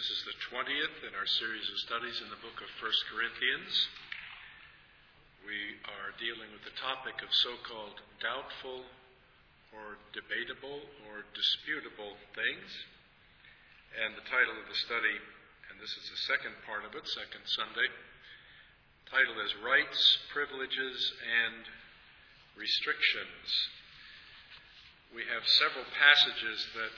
This is the 20th in our series of studies in the book of 1 Corinthians. We are dealing with the topic of so-called doubtful or debatable or disputable things. And the title of the study, and this is the second part of it, second Sunday, title is Rights, Privileges, and Restrictions. We have several passages that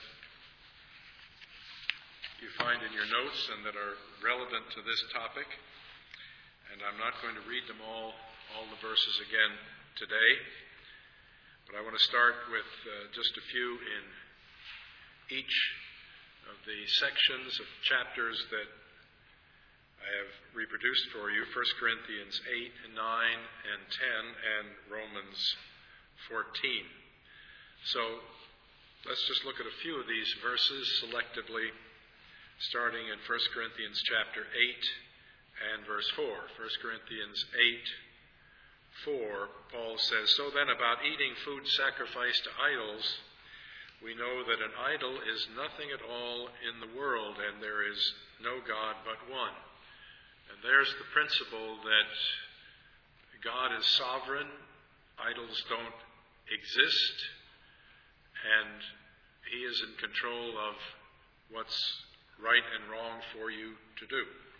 you find in your notes and that are relevant to this topic. And I'm not going to read them all the verses again today. But I want to start with just a few in each of the sections of chapters that I have reproduced for you. 1 Corinthians 8, 9, and 10, and Romans 14. So let's just look at a few of these verses selectively, starting in 1 Corinthians chapter 8 and verse 4. 1 Corinthians 8, 4, Paul says, "So then about eating food sacrificed to idols, we know that an idol is nothing at all in the world, and there is no God but one." And there's the principle that God is sovereign, idols don't exist, and He is in control of what's right and wrong for you to do.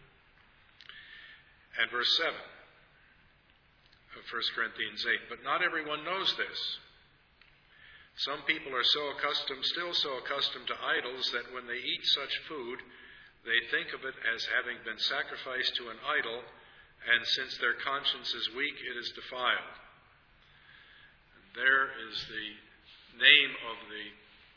And verse 7 of 1 Corinthians 8, "But not everyone knows this. Some people are still so accustomed to idols that when they eat such food, they think of it as having been sacrificed to an idol, and since their conscience is weak, it is defiled." And there is the name of the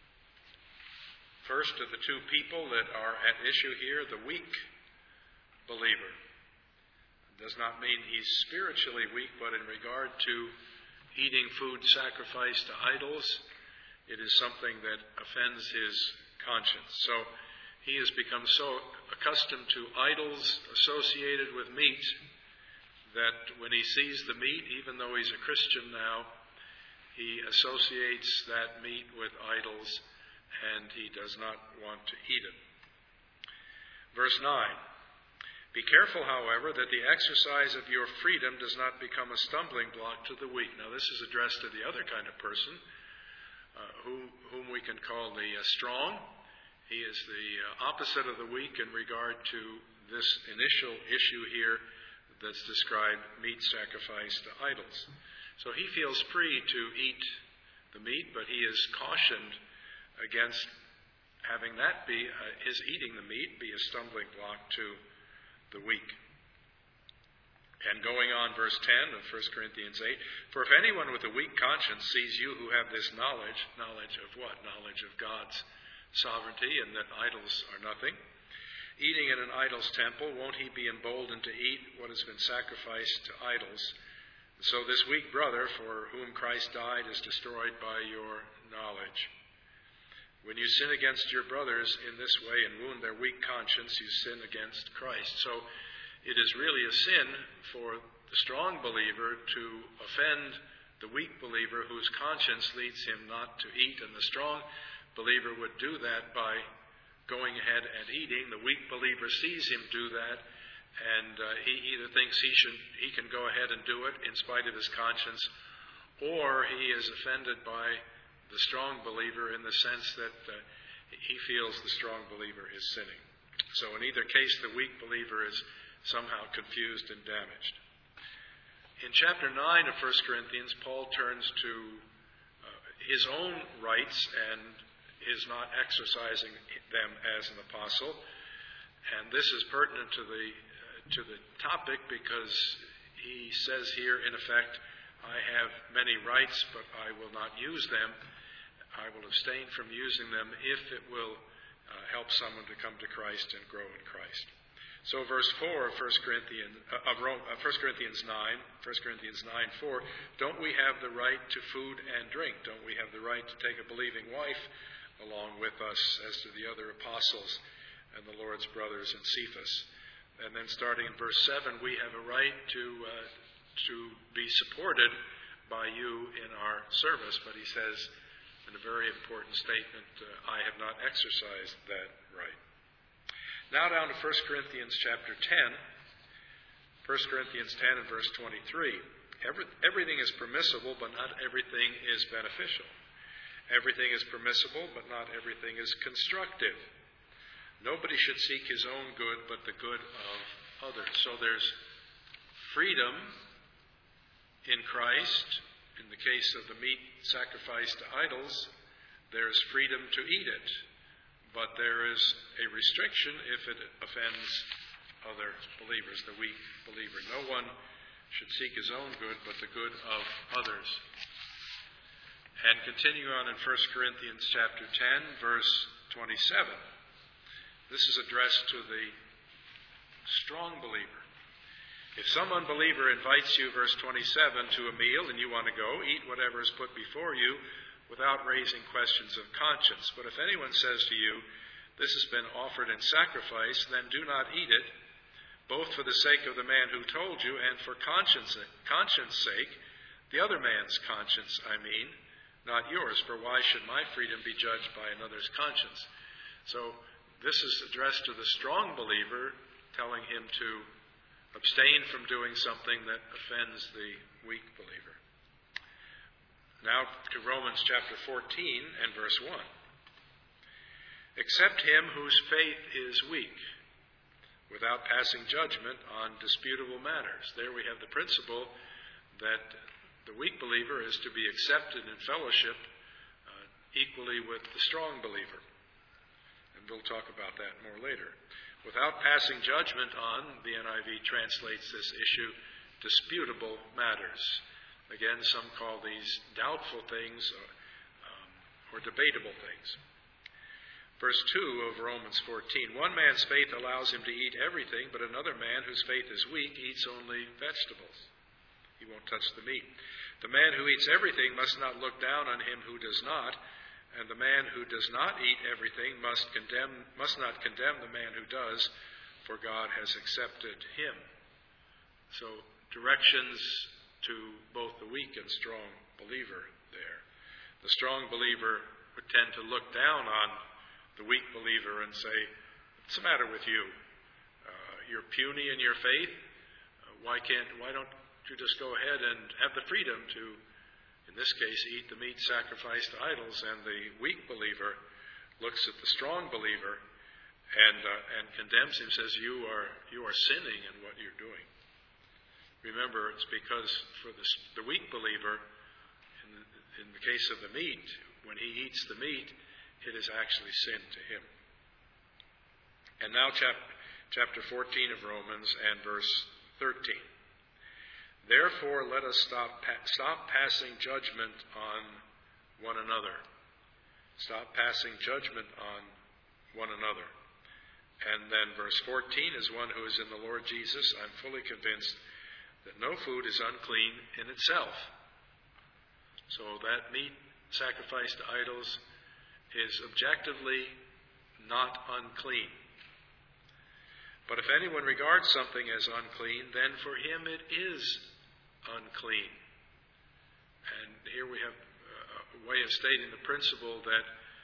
first of the two people that are at issue here, the weak believer. It does not mean he's spiritually weak, but in regard to eating food sacrificed to idols, it is something that offends his conscience. So he has become so accustomed to idols associated with meat that when he sees the meat, even though he's a Christian now, he associates that meat with idols, and he does not want to eat it. Verse 9, "Be careful, however, that the exercise of your freedom does not become a stumbling block to the weak." Now, this is addressed to the other kind of person, whom we can call the strong. He is the opposite of the weak in regard to this initial issue here that's described, meat sacrificed to idols. So he feels free to eat the meat, but he is cautioned against having that be, his eating the meat, be a stumbling block to the weak. And going on, verse 10 of 1 Corinthians 8, "For if anyone with a weak conscience sees you who have this knowledge of what? Knowledge of God's sovereignty and that idols are nothing, eating in an idol's temple, won't he be emboldened to eat what has been sacrificed to idols? So this weak brother for whom Christ died is destroyed by your knowledge. When you sin against your brothers in this way and wound their weak conscience, you sin against Christ." So it is really a sin for the strong believer to offend the weak believer whose conscience leads him not to eat. And the strong believer would do that by going ahead and eating. The weak believer sees him do that, and he either thinks he can go ahead and do it in spite of his conscience, or he is offended by the strong believer in the sense that he feels the strong believer is sinning. So in either case, the weak believer is somehow confused and damaged. In chapter 9 of 1 Corinthians, Paul turns to his own rights and is not exercising them as an apostle. And this is pertinent to the topic because he says here, in effect, "I have many rights, but I will not use them. I will abstain from using them if it will help someone to come to Christ and grow in Christ." So verse 4 of 1 Corinthians 9, 4, "Don't we have the right to food and drink? Don't we have the right to take a believing wife along with us as to the other apostles and the Lord's brothers in Cephas?" And then starting in verse 7, "We have a right to be supported by you in our service." But he says, in a very important statement, "I have not exercised that right." Now down to 1 Corinthians chapter 10. 1 Corinthians 10 and verse 23. Everything is permissible, but not everything is beneficial. Everything is permissible, but not everything is constructive. Nobody should seek his own good, but the good of others. So there's freedom in Christ. In the case of the meat sacrificed to idols, there's freedom to eat it. But there is a restriction if it offends other believers, the weak believer. No one should seek his own good, but the good of others. And continue on in 1 Corinthians chapter 10, verse 27. This is addressed to the strong believer. If some unbeliever invites you, verse 27, to a meal and you want to go, eat whatever is put before you without raising questions of conscience. But if anyone says to you, this has been offered in sacrifice, then do not eat it, both for the sake of the man who told you and for conscience sake, the other man's conscience, not yours. For why should my freedom be judged by another's conscience? So this is addressed to the strong believer, telling him to abstain from doing something that offends the weak believer. Now to Romans chapter 14 and verse 1. Except him whose faith is weak, without passing judgment on disputable matters. There we have the principle that the weak believer is to be accepted in fellowship equally with the strong believer. And we'll talk about that more later. Without passing judgment on, the NIV translates this issue, disputable matters. Again, some call these doubtful things or debatable things. Verse 2 of Romans 14. One man's faith allows him to eat everything, but another man whose faith is weak eats only vegetables. He won't touch the meat. The man who eats everything must not look down on him who does not, and the man who does not eat everything must not condemn the man who does, for God has accepted him. So directions to both the weak and strong believer there. The strong believer would tend to look down on the weak believer and say, what's the matter with you? You're puny in your faith. Why don't you just go ahead and have the freedom to, in this case, eat the meat sacrificed to idols? And the weak believer looks at the strong believer and condemns him, says, you are sinning in what you're doing. Remember, it's because for the weak believer, in the case of the meat, when he eats the meat, it is actually sin to him. And now chapter 14 of Romans and verse 13. Therefore, let us stop passing judgment on one another. Stop passing judgment on one another. And then verse 14, as one who is in the Lord Jesus, I'm fully convinced that no food is unclean in itself. So that meat sacrificed to idols is objectively not unclean. But if anyone regards something as unclean, then for him it is unclean. And here we have a way of stating the principle that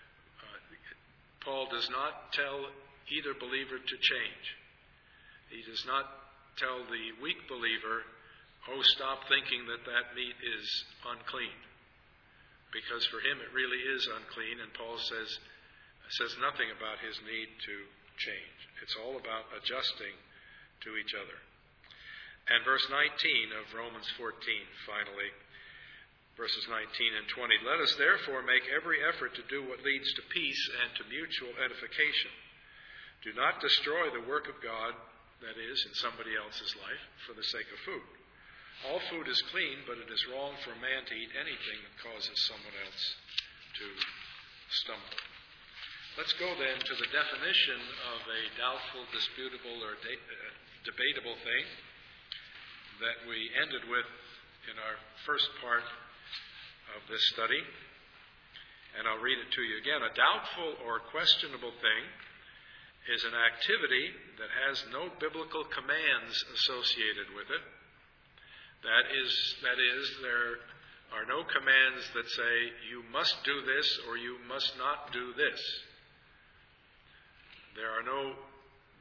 Paul does not tell either believer to change. He does not tell the weak believer, stop thinking that meat is unclean. Because for him it really is unclean, and Paul says nothing about his need to change. It's all about adjusting to each other. And verse 19 of Romans 14, finally, verses 19 and 20. Let us therefore make every effort to do what leads to peace and to mutual edification. Do not destroy the work of God, that is, in somebody else's life, for the sake of food. All food is clean, but it is wrong for a man to eat anything that causes someone else to stumble. Let's go then to the definition of a doubtful, disputable, or debatable thing that we ended with in our first part of this study. And I'll read it to you again. A doubtful or questionable thing is an activity that has no biblical commands associated with it. That is, there are no commands that say, you must do this or you must not do this. There are no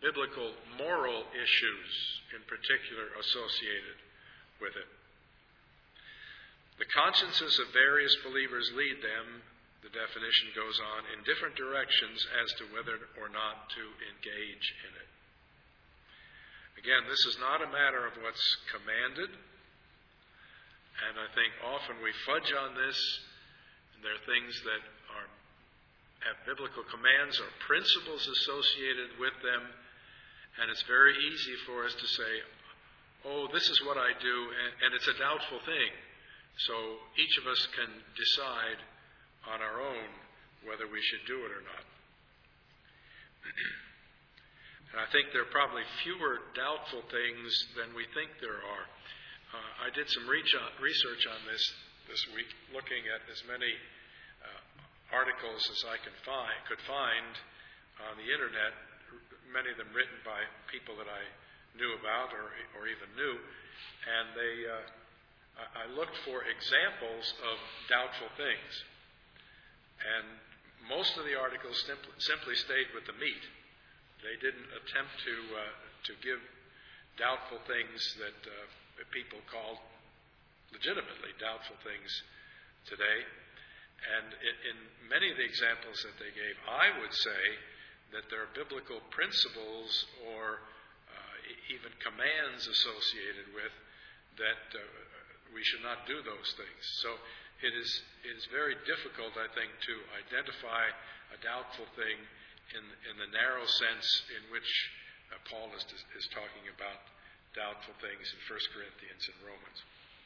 biblical moral issues in particular associated with it. The consciences of various believers lead them, the definition goes on, in different directions as to whether or not to engage in it. Again, this is not a matter of what's commanded, and I think often we fudge on this. There are things that have biblical commands or principles associated with them, and it's very easy for us to say, oh, this is what I do, and it's a doubtful thing. So each of us can decide on our own whether we should do it or not. And I think there are probably fewer doubtful things than we think there are. I did some research on this week, looking at as many articles as I could find on the internet, many of them written by people that I knew about or even knew, and I looked for examples of doubtful things, and most of the articles simply stayed with the meat. They didn't attempt to give doubtful things that people call legitimately doubtful things today. And in many of the examples that they gave, I would say that there are biblical principles or even commands associated with that we should not do those things. So it is very difficult, I think, to identify a doubtful thing in the narrow sense in which Paul is talking about doubtful things in 1 Corinthians and Romans.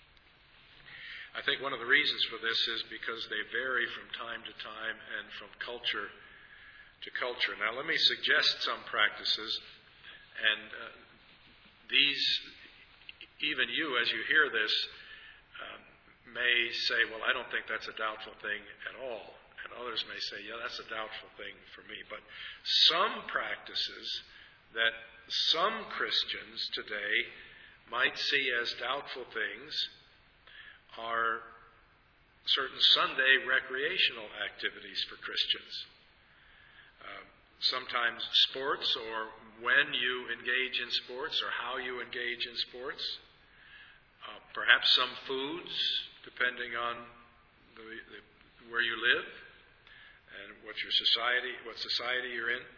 I think one of the reasons for this is because they vary from time to time and from culture to culture. Now, let me suggest some practices, and these, even you, as you hear this, may say, well, I don't think that's a doubtful thing at all. And others may say, yeah, that's a doubtful thing for me. But some practices that some Christians today might see as doubtful things are certain Sunday recreational activities for Christians. Sometimes sports, or when you engage in sports, or how you engage in sports. Perhaps some foods, depending on where you live and what society you're in.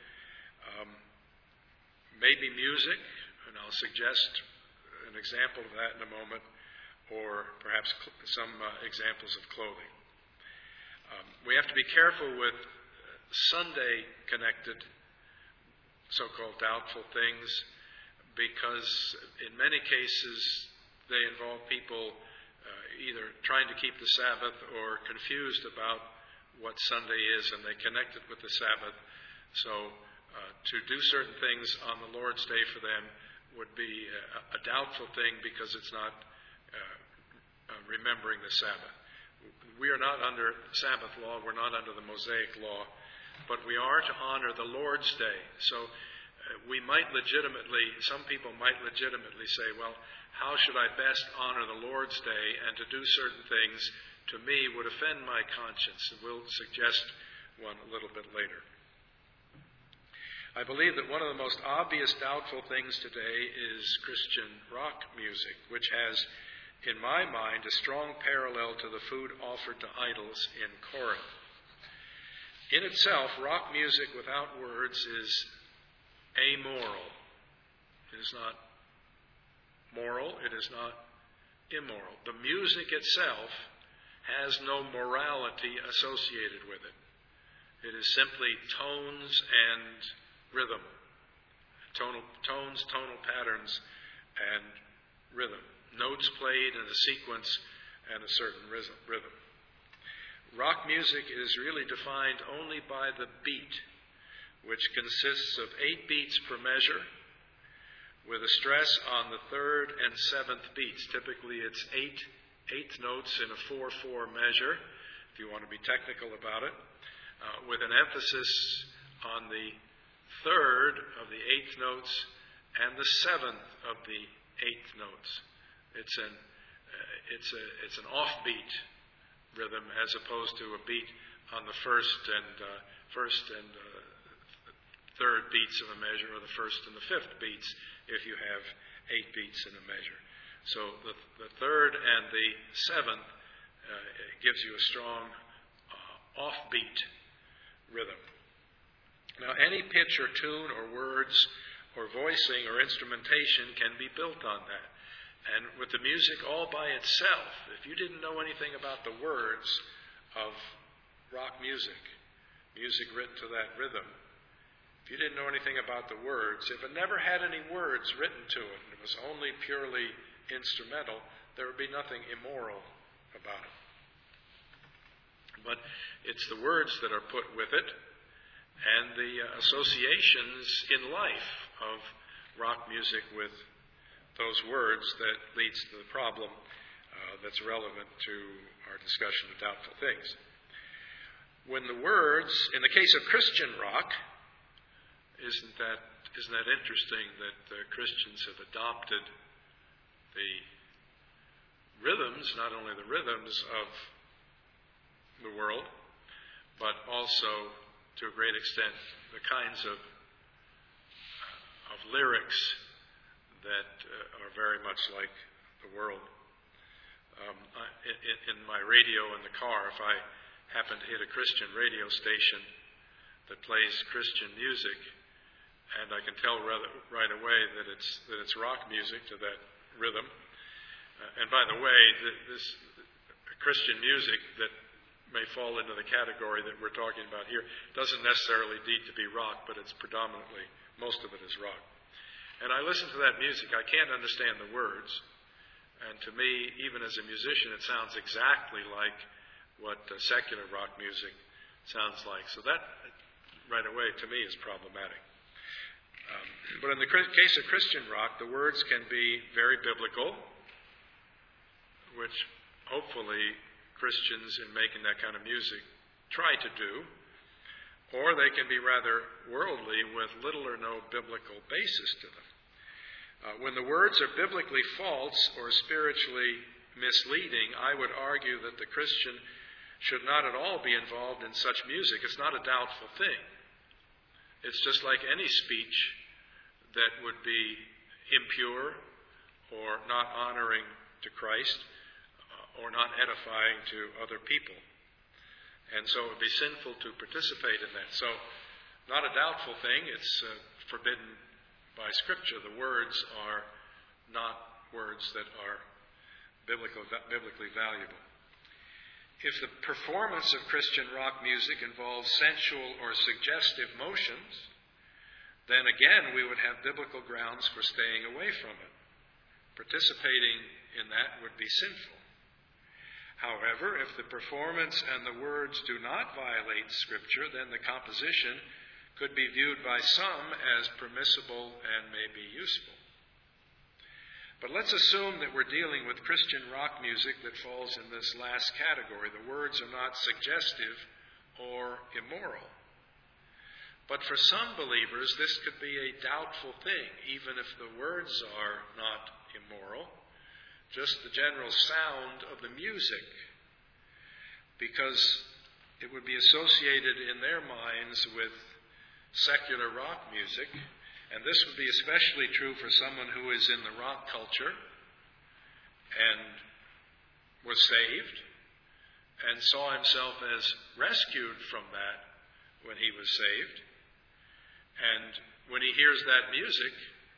Maybe music, and I'll suggest an example of that in a moment, or perhaps some examples of clothing. We have to be careful with Sunday-connected, so-called doubtful things, because in many cases they involve people either trying to keep the Sabbath or confused about what Sunday is, and they connect it with the Sabbath. So to do certain things on the Lord's Day for them would be a doubtful thing because it's not remembering the Sabbath. We are not under Sabbath law, we're not under the Mosaic law, but we are to honor the Lord's Day. So some people might legitimately say, well, how should I best honor the Lord's Day? And to do certain things, to me, would offend my conscience. And we'll suggest one a little bit later. I believe that one of the most obvious doubtful things today is Christian rock music, which has, in my mind, a strong parallel to the food offered to idols in Corinth. In itself, rock music without words is amoral. It is not moral, it is not immoral. The music itself has no morality associated with it. It is simply tones and rhythm. Tones, tonal patterns, and rhythm. Notes played in a sequence and a certain rhythm. Rock music is really defined only by the beat, which consists of 8 beats per measure, with a stress on the 3rd and 7th beats. Typically it's 8 notes in a 4/4 measure, if you want to be technical about it, with an emphasis on the 3rd of the 8th notes and the 7th of the 8th notes. It's an offbeat rhythm as opposed to a beat on the first and third beats of a measure or the first and the fifth beats if you have 8 beats in a measure. So the third and the seventh gives you a strong offbeat rhythm. Now, any pitch or tune or words or voicing or instrumentation can be built on that. And with the music all by itself, if you didn't know anything about the words of rock music, music written to that rhythm, if you didn't know anything about the words, if it never had any words written to it, and it was only purely instrumental, there would be nothing immoral about it. But it's the words that are put with it and the associations in life of rock music with those words that leads to the problem that's relevant to our discussion of doubtful things. When the words, in the case of Christian rock, isn't that interesting that Christians have adopted the rhythms, not only the rhythms of the world, but also, to a great extent, the kinds of lyrics that are very much like the world. In my radio in the car, if I happen to hit a Christian radio station that plays Christian music, and I can tell right away that it's rock music to that rhythm. And by the way, this Christian music that may fall into the category that we're talking about here doesn't necessarily need to be rock, but it's predominantly, most of it is rock. And I listen to that music. I can't understand the words. And to me, even as a musician, it sounds exactly like what secular rock music sounds like. So that, right away, to me, is problematic. But in the case of Christian rock, the words can be very biblical, which hopefully Christians in making that kind of music try to do, or they can be rather worldly with little or no biblical basis to them. When the words are biblically false or spiritually misleading, I would argue that the Christian should not at all be involved in such music. It's not a doubtful thing. It's just like any speech that would be impure or not honoring to Christ or not edifying to other people. And so it would be sinful to participate in that. So, not a doubtful thing. It's forbidden by Scripture. The words are not words that are biblically valuable. If the performance of Christian rock music involves sensual or suggestive motions, then again we would have biblical grounds for staying away from it. Participating in that would be sinful. However, if the performance and the words do not violate Scripture, then the composition could be viewed by some as permissible and maybe useful. But let's assume that we're dealing with Christian rock music that falls in this last category. The words are not suggestive or immoral. But for some believers, this could be a doubtful thing, even if the words are not immoral. Just the general sound of the music, because it would be associated in their minds with secular rock music, and this would be especially true for someone who is in the rock culture and was saved and saw himself as rescued from that when he was saved. And when he hears that music,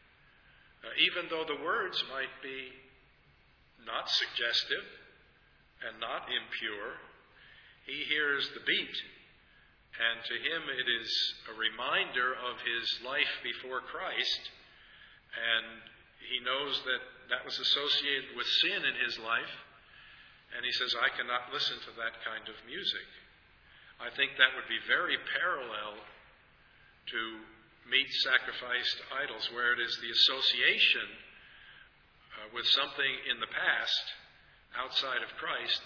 even though the words might be not suggestive and not impure, he hears the beat. And to him it is a reminder of his life before Christ. And he knows that that was associated with sin in his life. And he says, I cannot listen to that kind of music. I think that would be very parallel to meat sacrificed to idols, where it is the association with something in the past outside of Christ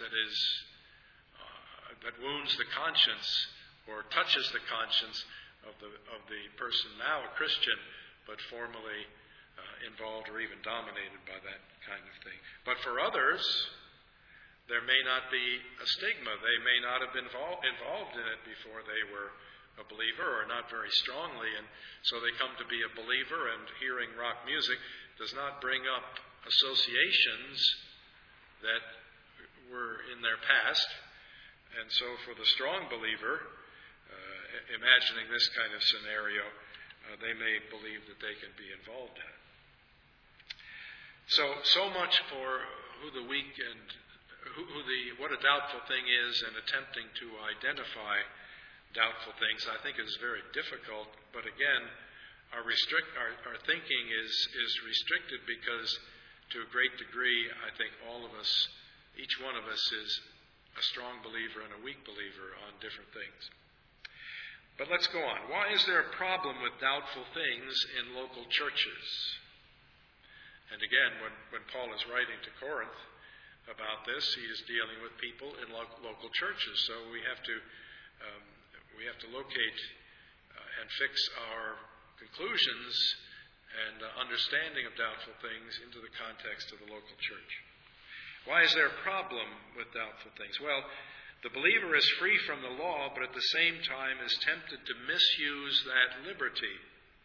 that wounds the conscience or touches the conscience of the person now a Christian, but formerly involved or even dominated by that kind of thing. But for others, there may not be a stigma. They may not have been involved in it before they were a believer or not very strongly, and so they come to be a believer, and hearing rock music does not bring up associations that were in their past. And so for the strong believer, imagining this kind of scenario, they may believe that they can be involved in it. So much for who the weak and what a doubtful thing is, and attempting to identify doubtful things. I think it is very difficult, but again, our thinking is restricted because, to a great degree, I think all of us, each one of us, is a strong believer and a weak believer on different things. But let's go on. Why is there a problem with doubtful things in local churches? And again, when Paul is writing to Corinth about this, he is dealing with people in local churches. So we have to locate and fix our conclusions and understanding of doubtful things into the context of the local church. Why is there a problem with doubtful things? Well, the believer is free from the law, but at the same time is tempted to misuse that liberty,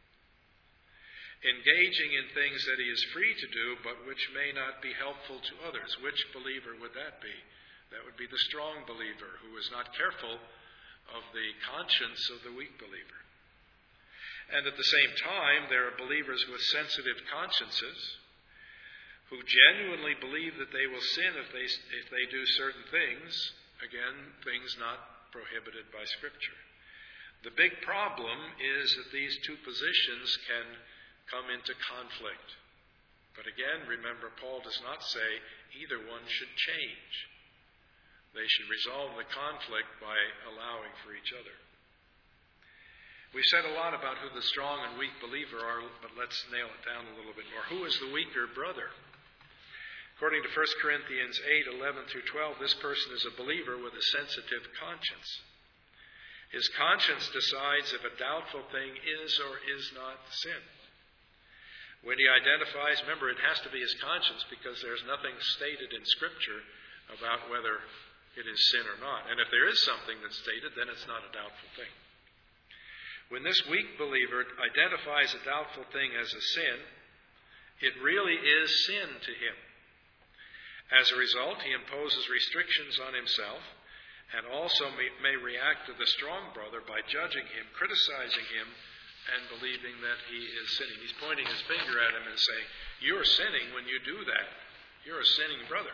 engaging in things that he is free to do, but which may not be helpful to others. Which believer would that be? That would be the strong believer, who is not careful of the conscience of the weak believer. And at the same time, there are believers with sensitive consciences who genuinely believe that they will sin if they do certain things, again, things not prohibited by Scripture. The big problem is that these two positions can come into conflict. But again, remember, Paul does not say either one should change. They should resolve the conflict by allowing for each other. We've said a lot about who the strong and weak believer are, but let's nail it down a little bit more. Who is the weaker brother? According to 1 Corinthians 8:11 through 12, this person is a believer with a sensitive conscience. His conscience decides if a doubtful thing is or is not sin. When he identifies, remember, it has to be his conscience, because there's nothing stated in Scripture about whether it is sin or not. And if there is something that's stated, then it's not a doubtful thing. When this weak believer identifies a doubtful thing as a sin, it really is sin to him. As a result, he imposes restrictions on himself, and also may react to the strong brother by judging him, criticizing him, and believing that he is sinning. He's pointing his finger at him and saying, "You're sinning when you do that. You're a sinning brother."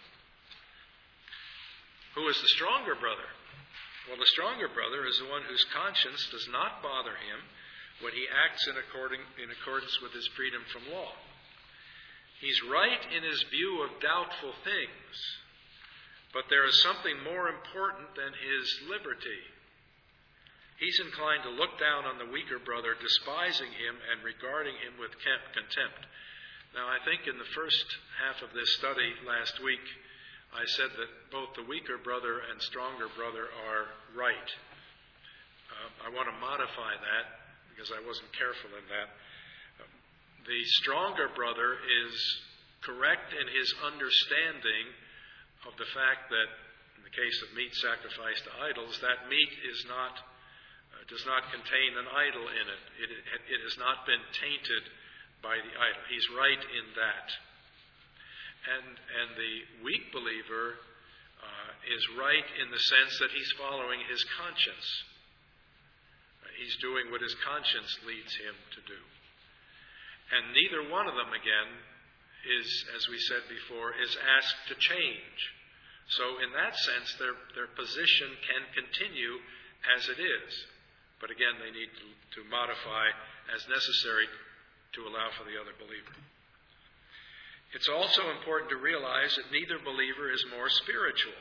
Who is the stronger brother? Well, the stronger brother is the one whose conscience does not bother him when he acts in accordance with his freedom from law. He's right in his view of doubtful things, but there is something more important than his liberty. He's inclined to look down on the weaker brother, despising him and regarding him with contempt. Now, I think in the first half of this study last week, I said that both the weaker brother and stronger brother are right. I want to modify that because I wasn't careful in that. The stronger brother is correct in his understanding of the fact that, in the case of meat sacrificed to idols, that meat does not contain an idol in it. It has not been tainted by the idol. He's right in that. And the weak believer is right in the sense that he's following his conscience. He's doing what his conscience leads him to do. And neither one of them, again, is, as we said before, is asked to change. So in that sense, their position can continue as it is. But again, they need to modify as necessary to allow for the other believer. It's also important to realize that neither believer is more spiritual.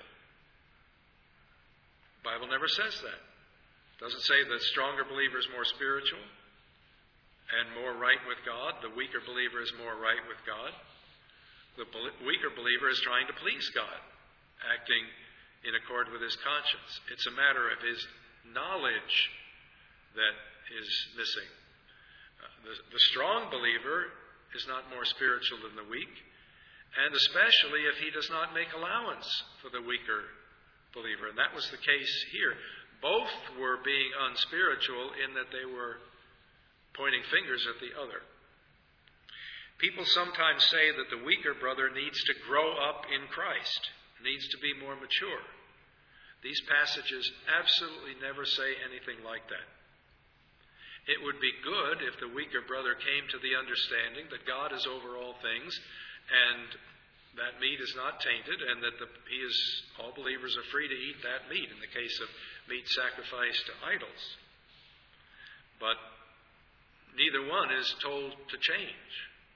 The Bible never says that. It doesn't say the stronger believer is more spiritual and more right with God. The weaker believer is more right with God. The weaker believer is trying to please God, acting in accord with his conscience. It's a matter of his knowledge that is missing. The strong believer is not more spiritual than the weak, and especially if he does not make allowance for the weaker believer. And that was the case here. Both were being unspiritual in that they were pointing fingers at the other. People sometimes say that the weaker brother needs to grow up in Christ, needs to be more mature. These passages absolutely never say anything like that. It would be good if the weaker brother came to the understanding that God is over all things and that meat is not tainted and that all believers are free to eat that meat in the case of meat sacrificed to idols. But neither one is told to change.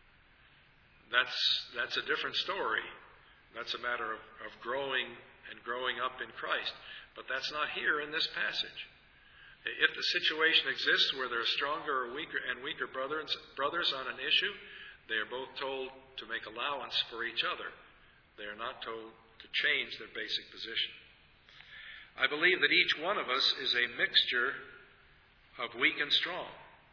That's a different story. That's a matter of growing and growing up in Christ. But that's not here in this passage. If the situation exists where there are stronger or weaker brothers on an issue, they are both told to make allowance for each other. They are not told to change their basic position. I believe that each one of us is a mixture of weak and strong,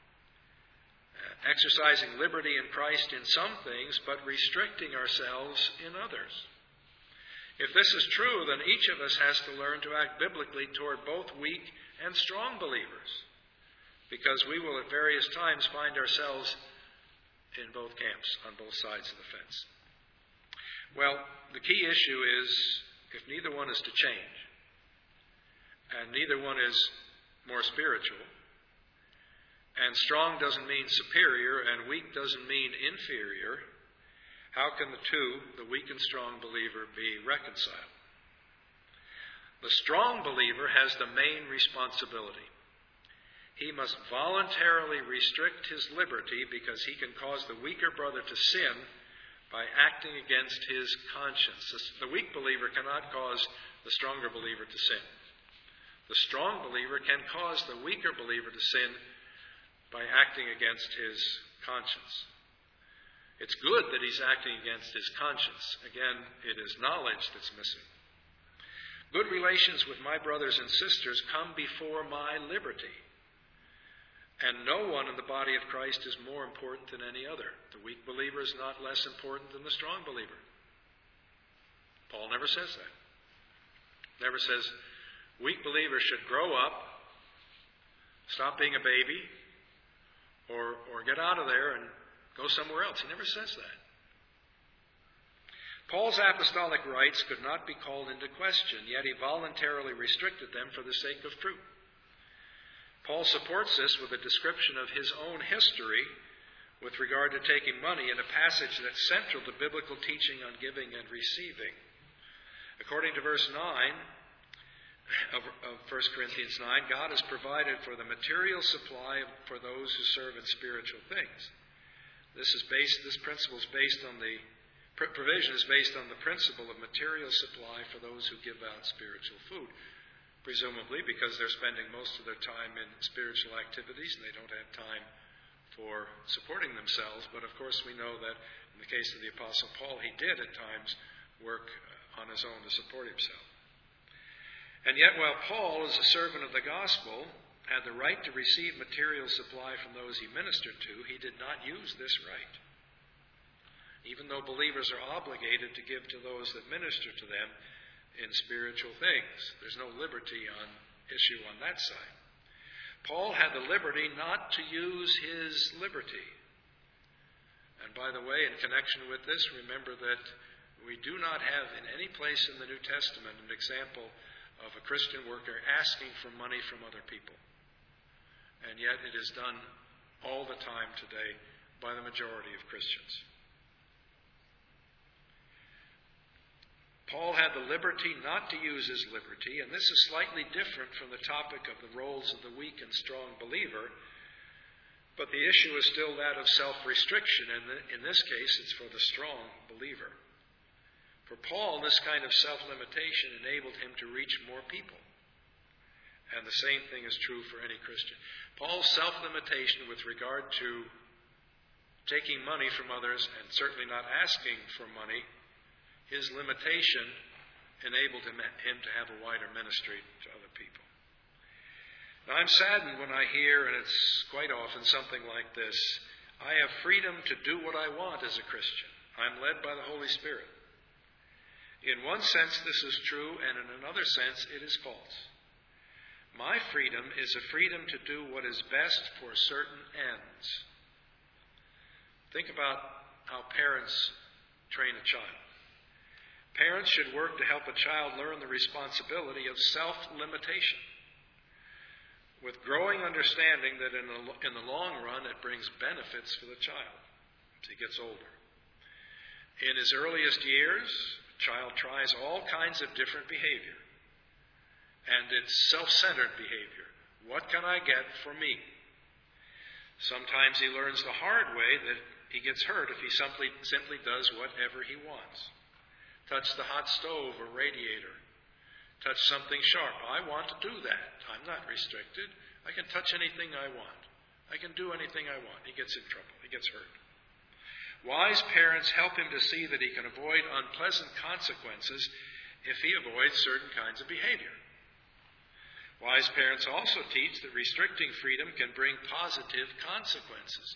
exercising liberty in Christ in some things, but restricting ourselves in others. If this is true, then each of us has to learn to act biblically toward both weak and strong believers, because we will at various times find ourselves in both camps, on both sides of the fence. Well, the key issue is if neither one is to change, and neither one is more spiritual, and strong doesn't mean superior, and weak doesn't mean inferior, how can the two, the weak and strong believer, be reconciled? The strong believer has the main responsibility. He must voluntarily restrict his liberty because he can cause the weaker brother to sin by acting against his conscience. The weak believer cannot cause the stronger believer to sin. The strong believer can cause the weaker believer to sin by acting against his conscience. It's good that he's acting against his conscience. Again, it is knowledge that's missing. Good relations with my brothers and sisters come before my liberty. And no one in the body of Christ is more important than any other. The weak believer is not less important than the strong believer. Paul never says that. Never says, weak believers should grow up, stop being a baby, or get out of there and go somewhere else. He never says that. Paul's apostolic rights could not be called into question, yet he voluntarily restricted them for the sake of truth. Paul supports this with a description of his own history with regard to taking money in a passage that's central to biblical teaching on giving and receiving. According to verse 9 of 1 Corinthians 9, God has provided for the material supply for those who serve in spiritual things. This principle is based on the provision is based on the principle of material supply for those who give out spiritual food, presumably because they're spending most of their time in spiritual activities and they don't have time for supporting themselves. But of course we know that in the case of the Apostle Paul, he did at times work on his own to support himself. And yet while Paul, as a servant of the gospel, had the right to receive material supply from those he ministered to, he did not use this right. Even though believers are obligated to give to those that minister to them in spiritual things. There's no liberty on issue on that side. Paul had the liberty not to use his liberty. And by the way, in connection with this, remember that we do not have in any place in the New Testament an example of a Christian worker asking for money from other people. And yet it is done all the time today by the majority of Christians. Paul had the liberty not to use his liberty, and this is slightly different from the topic of the roles of the weak and strong believer, but the issue is still that of self-restriction, and in this case it's for the strong believer. For Paul, this kind of self-limitation enabled him to reach more people, and the same thing is true for any Christian. Paul's self-limitation with regard to taking money from others, and certainly not asking for money, his limitation enabled him to have a wider ministry to other people. Now, I'm saddened when I hear, and it's quite often something like this, I have freedom to do what I want as a Christian. I'm led by the Holy Spirit. In one sense, this is true, and in another sense, it is false. My freedom is a freedom to do what is best for certain ends. Think about how parents train a child. Parents should work to help a child learn the responsibility of self-limitation, with growing understanding that in the long run it brings benefits for the child as he gets older. In his earliest years, a child tries all kinds of different behavior. And it's self-centered behavior. What can I get for me? Sometimes he learns the hard way that he gets hurt if he simply does whatever he wants. Touch the hot stove or radiator. Touch something sharp. I want to do that. I'm not restricted. I can touch anything I want. I can do anything I want. He gets in trouble. He gets hurt. Wise parents help him to see that he can avoid unpleasant consequences if he avoids certain kinds of behavior. Wise parents also teach that restricting freedom can bring positive consequences.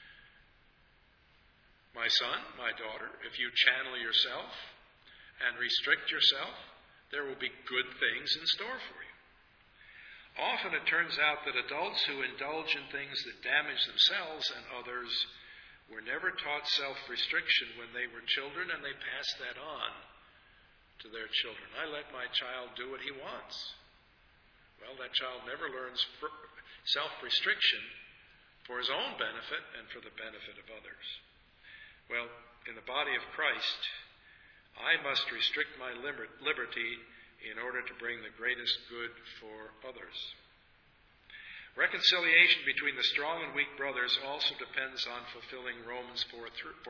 My son, my daughter, if you channel yourself and restrict yourself, there will be good things in store for you. Often it turns out that adults who indulge in things that damage themselves and others were never taught self-restriction when they were children, and they pass that on to their children. I let my child do what he wants. Well, that child never learns self-restriction for his own benefit and for the benefit of others. Well, in the body of Christ, I must restrict my liberty in order to bring the greatest good for others. Reconciliation between the strong and weak brothers also depends on fulfilling Romans 14:3.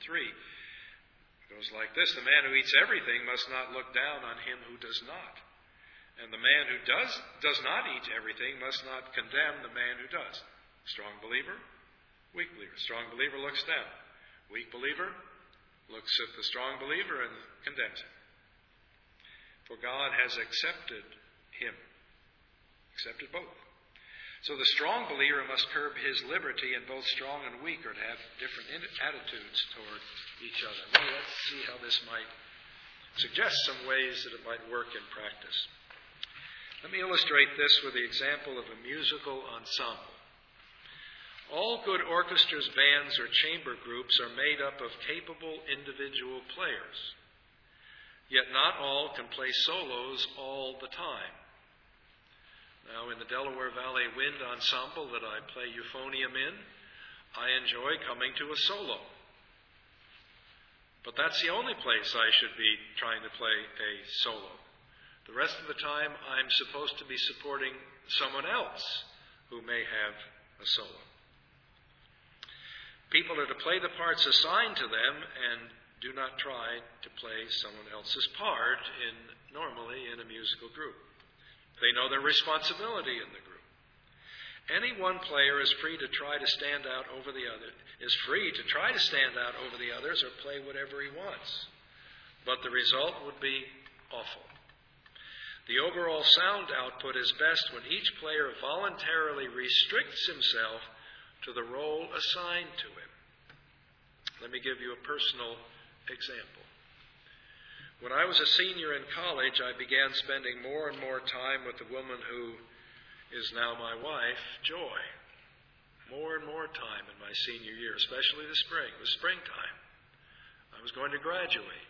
It goes like this: the man who eats everything must not look down on him who does not. And the man who does not eat everything must not condemn the man who does. Strong believer, weak believer. Strong believer looks down. Weak believer looks at the strong believer and condemns him. For God has accepted him. Accepted both. So the strong believer must curb his liberty, and both strong and weak are to have different attitudes toward each other. Well, let's see how this might suggest some ways that it might work in practice. Let me illustrate this with the example of a musical ensemble. All good orchestras, bands, or chamber groups are made up of capable individual players. Yet not all can play solos all the time. Now, in the Delaware Valley Wind Ensemble that I play euphonium in, I enjoy coming to a solo. But that's the only place I should be trying to play a solo. The rest of the time, I'm supposed to be supporting someone else who may have a solo. People are to play the parts assigned to them and do not try to play someone else's part normally in a musical group. They know their responsibility in the group. Any one player is free to try to stand out over the other, or play whatever he wants. But the result would be awful. The overall sound output is best when each player voluntarily restricts himself to the role assigned to him. Let me give you a personal example. When I was a senior in college, I began spending more and more time with the woman who is now my wife, Joy. More and more time in my senior year, especially the spring. It was springtime. I was going to graduate.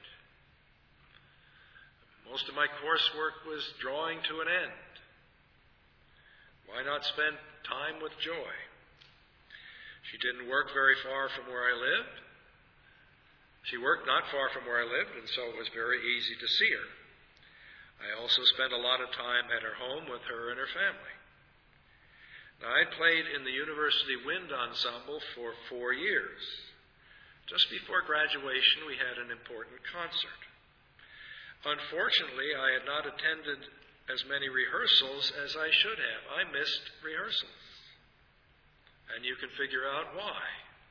Most of my coursework was drawing to an end. Why not spend time with Joy? She didn't work very far from where I lived. She worked not far from where I lived, and so it was very easy to see her. I also spent a lot of time at her home with her and her family. Now, I played in the University Wind Ensemble for 4 years. Just before graduation, we had an important concert. Unfortunately, I had not attended as many rehearsals as I should have. I missed rehearsals. And you can figure out why.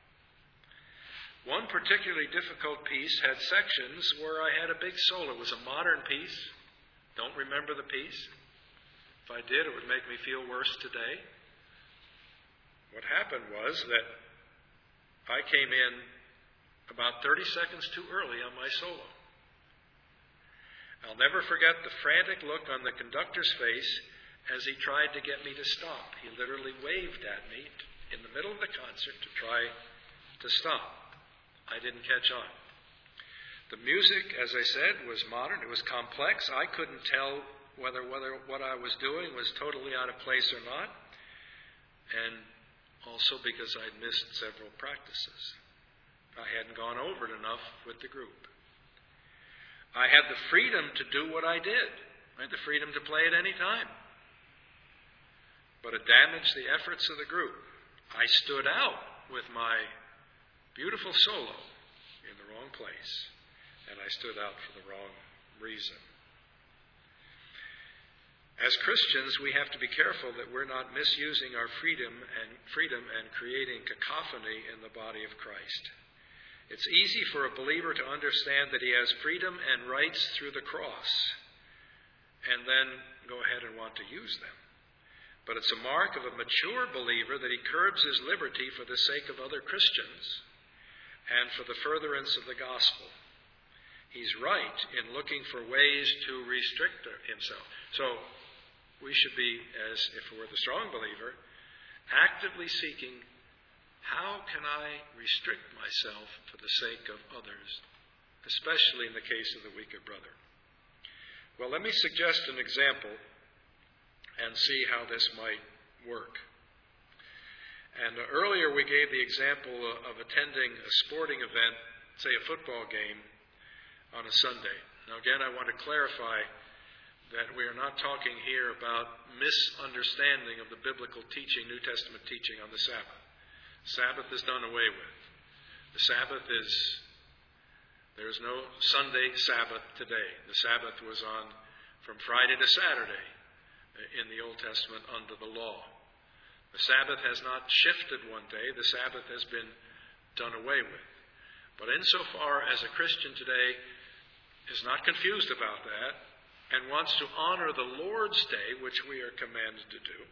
One particularly difficult piece had sections where I had a big solo. It was a modern piece. Don't remember the piece. If I did, it would make me feel worse today. What happened was that I came in about 30 seconds too early on my solo. I'll never forget the frantic look on the conductor's face as he tried to get me to stop. He literally waved at me in the middle of the concert to try to stop. I didn't catch on. The music, as I said, was modern. It was complex. I couldn't tell whether what I was doing was totally out of place or not. And also because I'd missed several practices. I hadn't gone over it enough with the group. I had the freedom to do what I did. I had the freedom to play at any time. But it damaged the efforts of the group. I stood out with my beautiful solo in the wrong place, and I stood out for the wrong reason. As Christians, we have to be careful that we're not misusing our freedom and creating cacophony in the body of Christ. It's easy for a believer to understand that he has freedom and rights through the cross, and then go ahead and want to use them. But it's a mark of a mature believer that he curbs his liberty for the sake of other Christians and for the furtherance of the gospel. He's right in looking for ways to restrict himself. So we should be, as if we're the strong believer, actively seeking, how can I restrict myself for the sake of others, especially in the case of the weaker brother? Well, let me suggest an example and see how this might work. And earlier we gave the example of attending a sporting event, say a football game, on a Sunday. Now again, I want to clarify that we are not talking here about misunderstanding of the biblical teaching, New Testament teaching on the Sabbath. Sabbath is done away with. The Sabbath there is no Sunday Sabbath today. The Sabbath was on from Friday to Saturday in the Old Testament under the law. The Sabbath has not shifted one day. The Sabbath has been done away with. But insofar as a Christian today is not confused about that and wants to honor the Lord's Day, which we are commanded to do,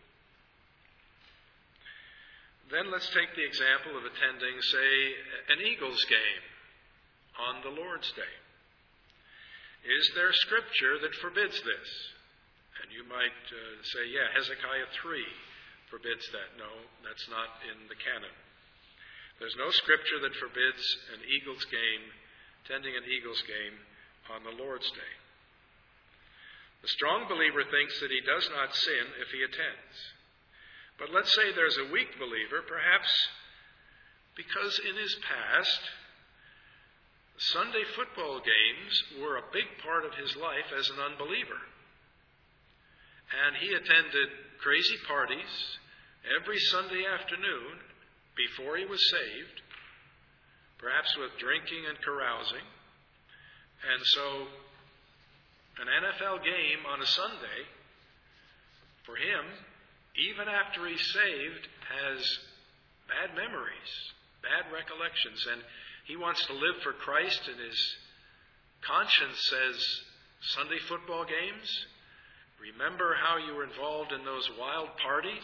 then let's take the example of attending, say, an Eagles game on the Lord's Day. Is there Scripture that forbids this? And you might say, yeah, Hezekiah 3 forbids that. No, that's not in the canon. There's no Scripture that forbids attending an Eagles game on the Lord's Day. The strong believer thinks that he does not sin if he attends. But let's say there's a weak believer, perhaps because in his past, Sunday football games were a big part of his life as an unbeliever. And he attended crazy parties every Sunday afternoon before he was saved, perhaps with drinking and carousing. And so an NFL game on a Sunday, for him, even after he's saved, has bad memories, bad recollections. And he wants to live for Christ, and his conscience says, Sunday football games? Remember how you were involved in those wild parties?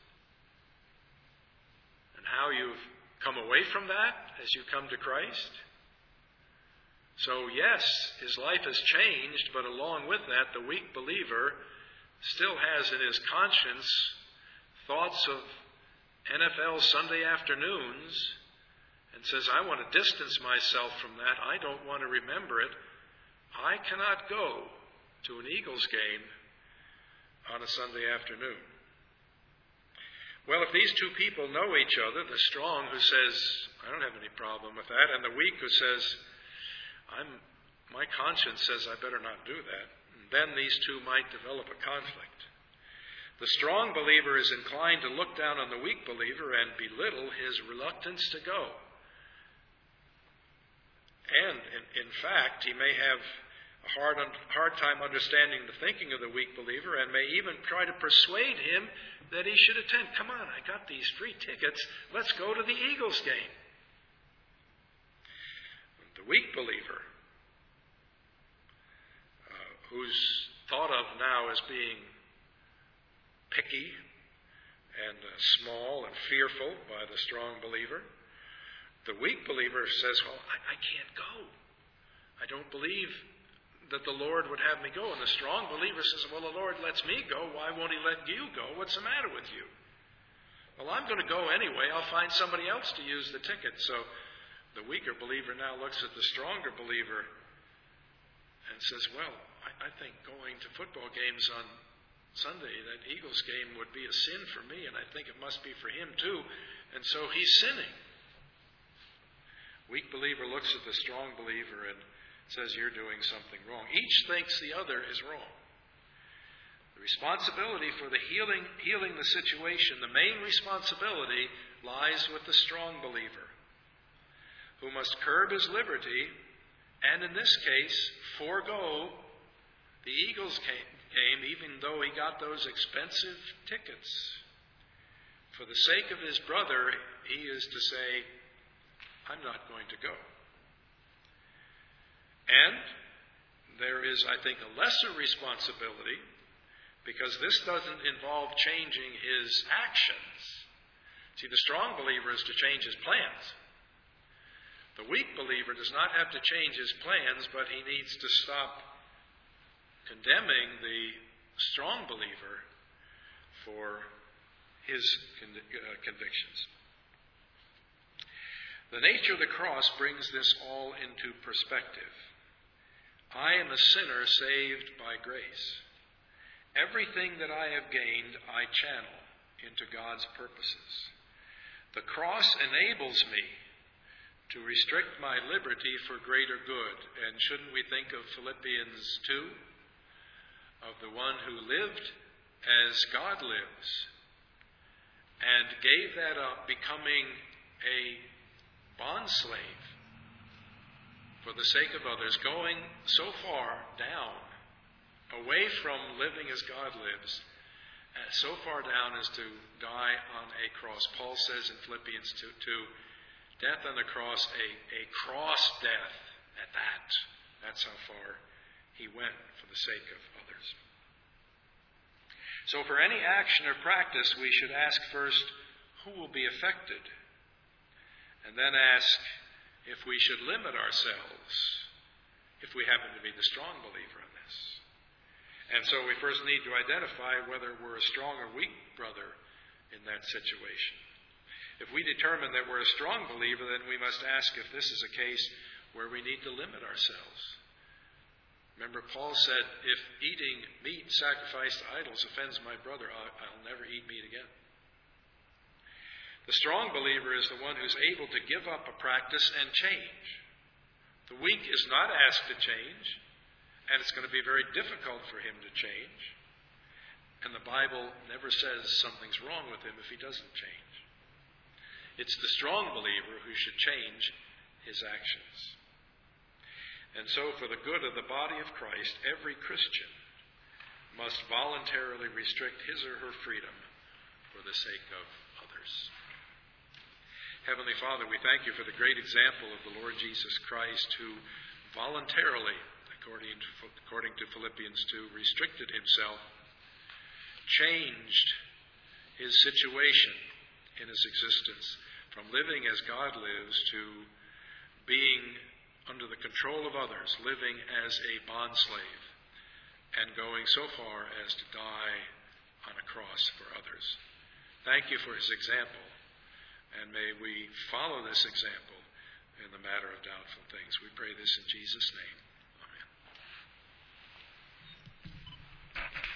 And how you've come away from that as you come to Christ? So yes, his life has changed, but along with that, the weak believer still has in his conscience thoughts of NFL Sunday afternoons and says, I want to distance myself from that. I don't want to remember it. I cannot go to an Eagles game on a Sunday afternoon. Well, if these two people know each other, the strong who says, I don't have any problem with that, and the weak who says, my conscience says I better not do that, then these two might develop a conflict. The strong believer is inclined to look down on the weak believer and belittle his reluctance to go. And, in fact, he may have a hard time understanding the thinking of the weak believer and may even try to persuade him that he should attend. Come on, I got these free tickets. Let's go to the Eagles game. The weak believer, who's thought of now as being picky and small and fearful by the strong believer, the weak believer says, well, I can't go. I don't believe that the Lord would have me go. And the strong believer says, well, the Lord lets me go. Why won't he let you go? What's the matter with you? Well, I'm going to go anyway. I'll find somebody else to use the ticket. So the weaker believer now looks at the stronger believer and says, well, I think going to football games on Sunday, that Eagles game, would be a sin for me, and I think it must be for him too. And so he's sinning. Weak believer looks at the strong believer and says, you're doing something wrong. Each thinks the other is wrong. The responsibility for the healing the situation, the main responsibility lies with the strong believer, who must curb his liberty and, in this case, forego the Eagles game, even though he got those expensive tickets. For the sake of his brother, he is to say, I'm not going to go. And there is, I think, a lesser responsibility, because this doesn't involve changing his actions. See, the strong believer is to change his plans. The weak believer does not have to change his plans, but he needs to stop condemning the strong believer for his convictions. The nature of the cross brings this all into perspective. I am a sinner saved by grace. Everything that I have gained, I channel into God's purposes. The cross enables me to restrict my liberty for greater good. And shouldn't we think of Philippians 2, of the one who lived as God lives and gave that up, becoming a bondslave for the sake of others, going so far down, away from living as God lives, so far down as to die on a cross. Paul says in Philippians 2, death on the cross, a cross death at that. That's how far he went for the sake of others. So for any action or practice, we should ask first, who will be affected? And then ask if we should limit ourselves, if we happen to be the strong believer in this. And so we first need to identify whether we're a strong or weak brother in that situation. If we determine that we're a strong believer, then we must ask if this is a case where we need to limit ourselves. Remember, Paul said, if eating meat sacrificed to idols offends my brother, I'll never eat meat again. The strong believer is the one who's able to give up a practice and change. The weak is not asked to change, and it's going to be very difficult for him to change. And the Bible never says something's wrong with him if he doesn't change. It's the strong believer who should change his actions. And so, for the good of the body of Christ, every Christian must voluntarily restrict his or her freedom for the sake of others. Heavenly Father, we thank you for the great example of the Lord Jesus Christ, who voluntarily, according to Philippians 2, restricted himself, changed his situation in his existence from living as God lives to being under the control of others, living as a bondslave, and going so far as to die on a cross for others. Thank you for his example, and may we follow this example in the matter of doubtful things. We pray this in Jesus' name.